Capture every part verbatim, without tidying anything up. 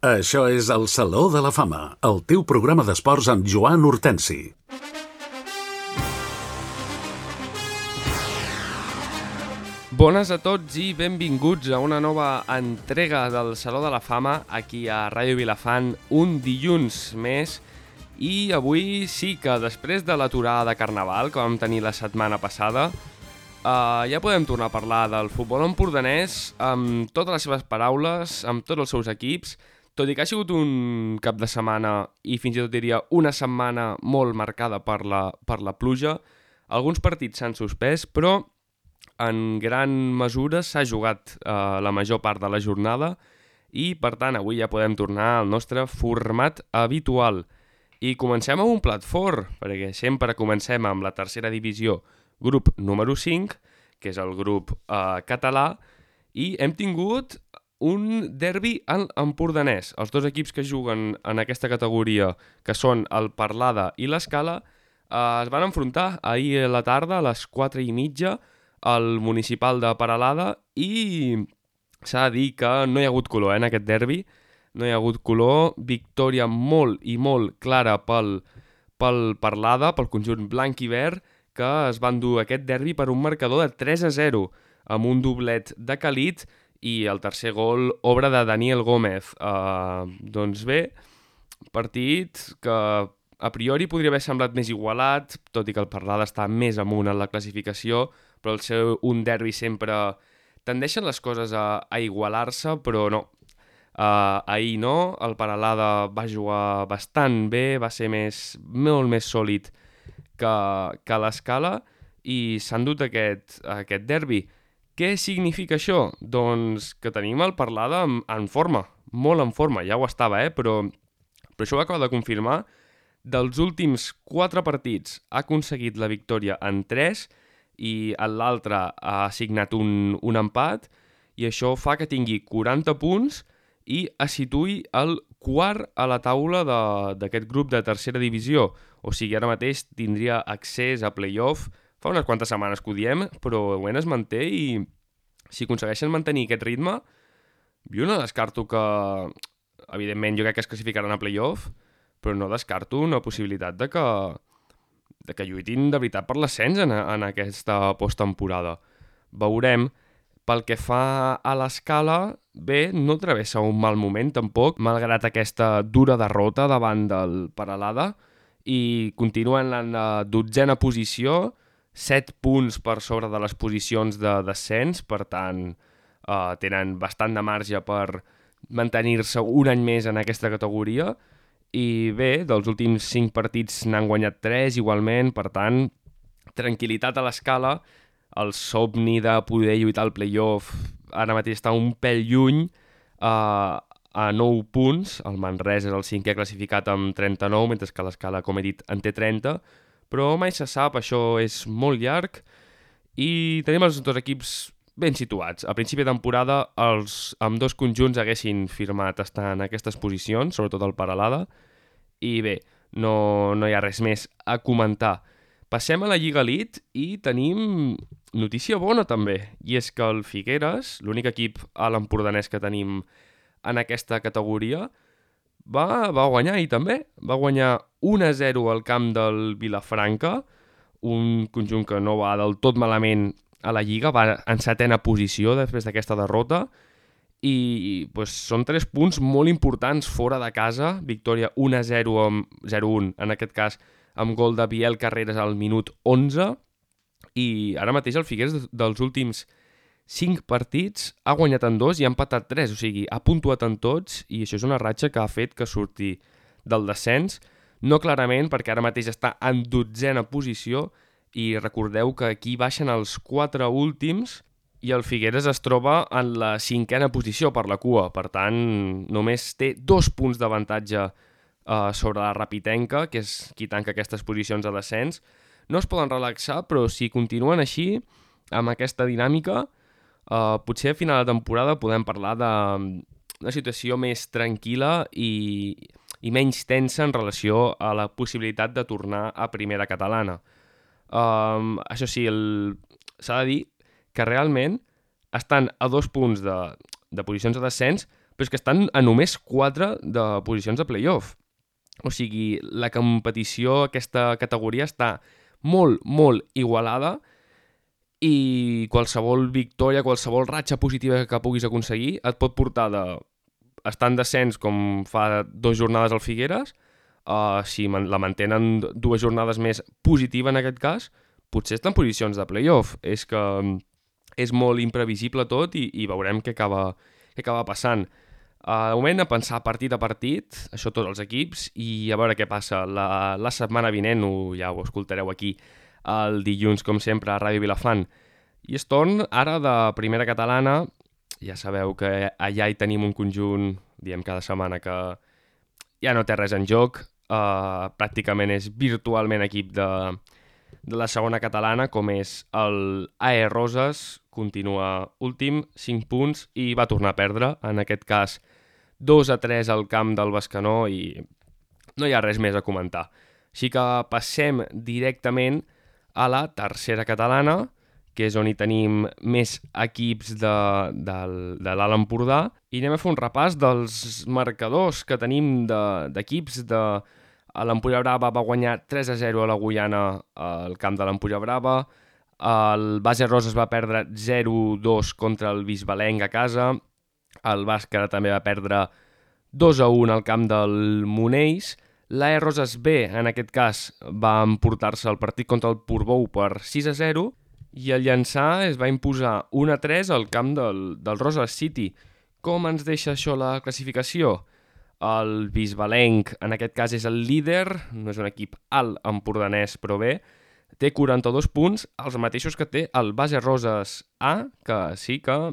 Això és el Saló de la Fama, el teu programa d'esports amb Joan Hortensi. Bones a tots i benvinguts a una nova entrega del Saló de la Fama aquí a Ràdio Vilafant, un dilluns més. I avui sí que després de l'aturada de Carnaval que vam tenir la setmana passada, uh, ja podem tornar a parlar del futbol empordanès amb totes les seves paraules, amb tots els seus equips, tot i que ha sigut un cap de setmana i fins i tot diria una setmana molt marcada per la, per la pluja. Alguns partits s'han suspès, però en gran mesura s'ha jugat eh, la major part de la jornada i, per tant, avui ja podem tornar al nostre format habitual. I comencem amb un plat fort, perquè sempre comencem amb la tercera divisió, grup número cinc, que és el grup eh, català, i hem tingut un derbi en empordanès. Els dos equips que juguen en aquesta categoria, que són el Parlada i l'Escala, eh, es van enfrontar ahir a la tarda, a les quatre i mitja, al municipal de Peralada, i s'ha de dir que no hi ha hagut color eh, en aquest derbi, no hi ha hagut color, victòria molt i molt clara pel, pel Parlada, pel conjunt blanc i verd, que es van dur aquest derbi per un marcador de tres a zero, amb un doblet de Khalid i el tercer gol, obra de Daniel Gómez. Uh, doncs bé, partit que a priori podria haver semblat més igualat, tot i que el Parlada està més amunt en la classificació, però el seu un derbi sempre tendeixen les coses a, a igualar-se, però no. Uh, ahir no, el Peralada va jugar bastant bé, va ser més, molt més sòlid que, que l'Escala i s'han dut aquest, aquest derbi. Què significa això? Doncs que tenim el Parlada en, en forma, molt en forma, ja ho estava, eh? però, però això ho acaba de confirmar. Dels últims quatre partits ha aconseguit la victòria en tres i l'altre ha assignat un, un empat i això fa que tingui quaranta punts i es situï el quart a la taula d'aquest grup de tercera divisió. O sigui, ara mateix tindria accés a play-off. Fa unes quantes setmanes que ho diem, però el moment es manté i si aconsegueixen mantenir aquest ritme, jo no descarto que, evidentment, jo crec que es classificaran a play-off, però no descarto una possibilitat de que, de que lluitin de veritat per l'ascens en, en aquesta posttemporada. Veurem. Pel que fa a l'Escala, bé, no travessa un mal moment tampoc, malgrat aquesta dura derrota davant del Peralada, i continuen en la dotzena posició, set punts per sobre de les posicions de descens, per tant, eh, tenen bastant de marge per mantenir-se un any més en aquesta categoria, i bé, dels últims cinc partits n'han guanyat tres igualment, per tant, tranquil·litat a l'Escala. El somni de poder lluitar al play-off ara mateix està un pèl lluny, eh, a nou punts. El Manresa és el cinquè classificat amb trenta-nou, mentre que l'Escala, com he dit, en té trenta, però mai se sap, això és molt llarg, i tenim els dos equips ben situats. A principi de temporada, els ambdós conjunts haguessin firmat estar en aquestes posicions, sobretot el Peralada, i bé, no, no hi ha res més a comentar. Passem a la Lliga Elite i tenim notícia bona també, i és que el Figueres, l'únic equip a l'empordanès que tenim en aquesta categoria, va, va guanyar i també. Va guanyar un a zero al camp del Vilafranca, un conjunt que no va del tot malament a la Lliga, va en setena posició després d'aquesta derrota, i pues, són tres punts molt importants fora de casa, victòria un a zero amb zero a un, en aquest cas amb gol de Biel Carreras al minut onze, i ara mateix el Figueres dels últims cinc partits ha guanyat en dos i ha empatat tres, o sigui, ha puntuat en tots, i això és una ratxa que ha fet que surti del descens, no clarament perquè ara mateix està en dotzena posició, i recordeu que aquí baixen els quatre últims i el Figueres es troba en la cinquena posició per la cua, per tant només té dos punts d'avantatge Uh, sobre la Rapitenca, que és qui tanca aquestes posicions de descens. No es poden relaxar, però si continuen així, amb aquesta dinàmica, uh, potser a final de temporada podem parlar d'una situació més tranquil·la i, i menys tensa en relació a la possibilitat de tornar a primera catalana. Um, això sí, el... s'ha de dir que realment estan a dos punts de, de posicions de descens, però és que estan a només quatre de posicions de playoff. O sigui, la competició, aquesta categoria, està molt, molt igualada i qualsevol victòria, qualsevol ratxa positiva que puguis aconseguir et pot portar de estar en descens com fa dues jornades al Figueres, uh, si la mantenen dues jornades més positiva en aquest cas, potser estan en posicions de playoff. És que és molt imprevisible tot i, i veurem què acaba, què acaba passant. Uh, de moment, a pensar partit a partit, això tots els equips, i a veure què passa. La, la setmana vinent, ho, ja ho escoltareu aquí, el dilluns, com sempre, a Ràdio Vilafant. I és torn ara de primera catalana. Ja sabeu que allà hi tenim un conjunt, diem cada setmana, que ja no té res en joc. Uh, pràcticament és virtualment equip de, de la segona catalana, com és el A E Roses. Continua últim, cinc punts, i va tornar a perdre, en aquest cas dos a tres al camp del Bescanó, i no hi ha res més a comentar. Així que passem directament a la tercera catalana, que és on hi tenim més equips de, de, de l'Alt Empordà, i anem a fer un repàs dels marcadors que tenim d'equips. De, de l'Ampolla Brava va guanyar tres a zero a la Guyana al camp de l'Ampolla Brava, el Base Roses va perdre zero a dos contra el Bisbalenc a casa, el Bàscara també va perdre dos a un al camp del Monells, l'A E Roses B, en aquest cas, va emportar-se el partit contra el Portbou per sis a zero, i el Llançà es va imposar un a tres al camp del, del Roses City. Com ens deixa això la classificació? El Bisbalenc, en aquest cas, és el líder, no és un equip alt empordanès, però bé, té quaranta-dos punts, els mateixos que té el Base Roses A, que sí que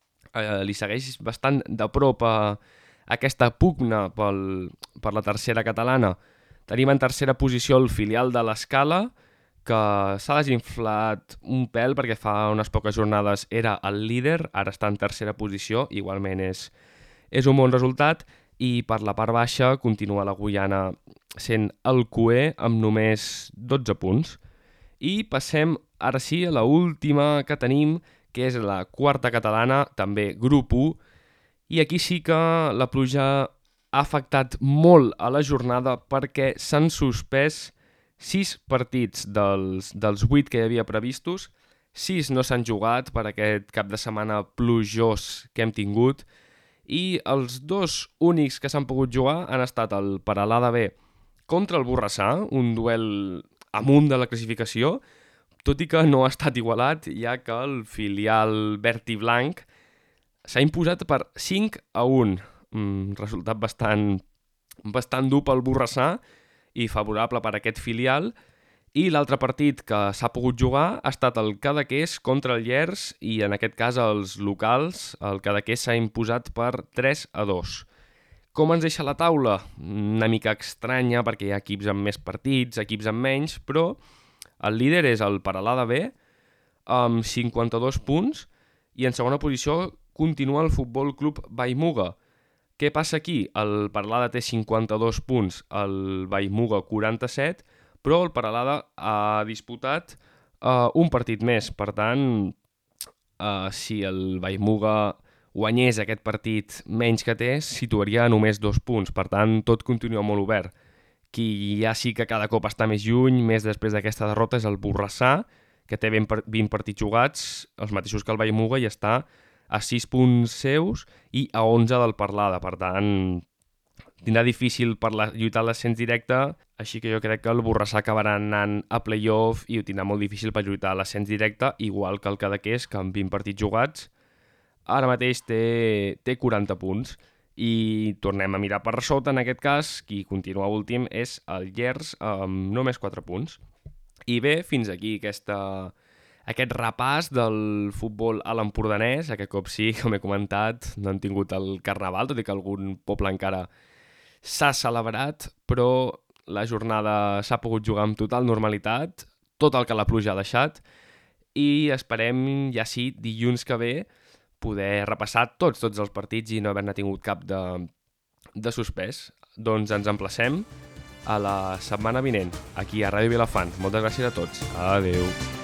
eh, li segueix bastant de prop a aquesta pugna pel, per la tercera catalana. Tenim en tercera posició el filial de l'Escala, que s'ha desinflat un pèl perquè fa unes poques jornades era el líder, ara està en tercera posició, igualment és, és un bon resultat, i per la part baixa continua la Guyana sent el cuer amb només dotze punts. I passem ara sí a l'última que tenim, que és la quarta catalana, també grup u, i aquí sí que la pluja ha afectat molt a la jornada perquè s'han suspès sis partits dels, dels vuit que hi havia previstos, sis no s'han jugat per aquest cap de setmana plujós que hem tingut, i els dos únics que s'han pogut jugar han estat el Peralada B contra el Borrassà, un duel amunt de la classificació, tot i que no ha estat igualat, ja que el filial verd i blanc s'ha imposat per cinc a un, un resultat bastant, bastant dur pel Borrassà, i favorable per a aquest filial, i l'altre partit que s'ha pogut jugar ha estat el Cadaqués contra el Llers, i en aquest cas els locals, el Cadaqués s'ha imposat per tres a dos. Com ens deixa la taula? Una mica estranya perquè hi ha equips amb més partits, equips amb menys, però el líder és el Peralada B amb cinquanta-dos punts, i en segona posició continua el Futbol Club Vallmuga. Què passa aquí? El Peralada té cinquanta-dos punts, el Vallmuga quaranta-set, però el Peralada ha disputat uh, un partit més. Per tant, uh, si el Vallmuga guanyés aquest partit menys que té, situaria només dos punts. Per tant, tot continua molt obert. Qui ja sí que cada cop està més lluny, més després d'aquesta derrota, és el Borrassà, que té vint partits jugats, els mateixos que el Vallmuga, i està a sis punts seus i a onze del Peralada. Per tant, tindrà difícil per la, lluitar l'ascens directe, així que jo crec que el Borrassà acabarà anant a playoff i ho tindrà molt difícil per lluitar l'ascens directe, igual que el Cadaqués, que amb vint partits jugats ara mateix té, té quaranta punts. I tornem a mirar per sota, en aquest cas, qui continua últim és el Llers amb només quatre punts. I bé, fins aquí aquesta... aquest repàs del futbol a l'empordanès. Aquest cop sí, com he comentat, no han tingut el Carnaval, tot i que algun poble encara s'ha celebrat, però la jornada s'ha pogut jugar amb total normalitat, tot el que la pluja ha deixat, i esperem, ja sí, dilluns que ve, poder repassar tots, tots els partits i no haver-ne tingut cap de, de suspès. Doncs ens emplacem a la setmana vinent, aquí a Ràdio Vilafant. Moltes gràcies a tots. Adeu.